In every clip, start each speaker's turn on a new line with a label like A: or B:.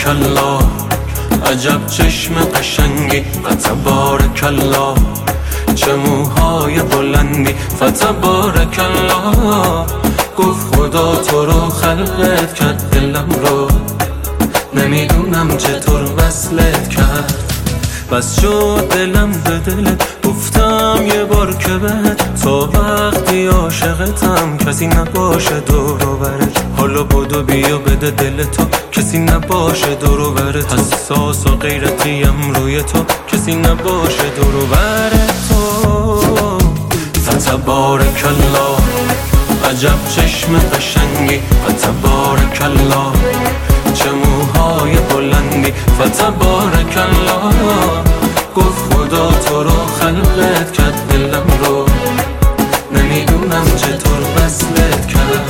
A: فتبارک الله، عجب چشم قشنگی فتبارک الله، چه موهای بلندی فتبارک الله. گفت خدا تو رو خلقت کرد دلم رو، نمیدونم چطور وصلت کرد. بس شد دلم به دلت، گفتم یه بار که بهت تا وقتی عاشقتم کسی نباشه دور و برت. حالا بدو بیا بده دل تو، کسی نباشه دور و برت. حساس و غیرتیم روی تو، کسی نباشه دور و برت تو. فتبارک الله، عجب چشم قشنگی فتبارک الله، چه موهای بلندی فتبارک الله. گفت خدا تو رو خلقت کرد دلم رو، نمیدونم چطور وصلت کرد.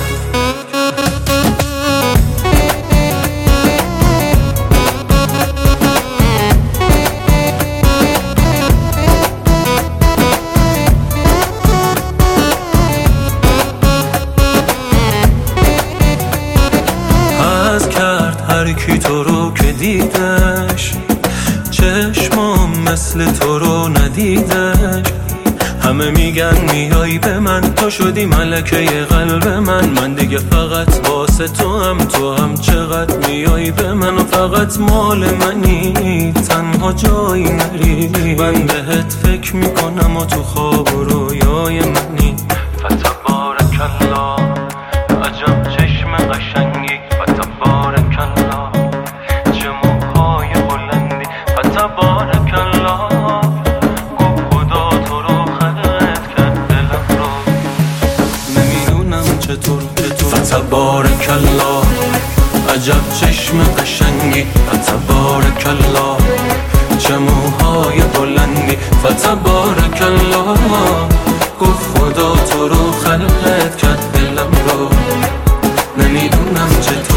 A: هر کی تو رو که دیدش، چشمام مثل تو رو ندیدش. همه میگن میای به من، تو شدی ملکه قلب من. من دیگه فقط واسه تو هم چقدر میای به من و فقط مال منی، تنها جایی نری. من بهت فکر میکنم و تو خواب و رویای منی. فتبارک الله، عجب چشم قشنگی فتبارک الله، چه موهای بلندی فتبارک الله. گفت خدا تو رو خلقت کرد دلم رو، نمیدونم چطور. فتبارک الله، عجب چشم قشنگی فتبارک الله، چه موهای بلندی فتبارک الله. گفت خدا تو رو خلقت کرد دلم رو، نمیدونم چطور.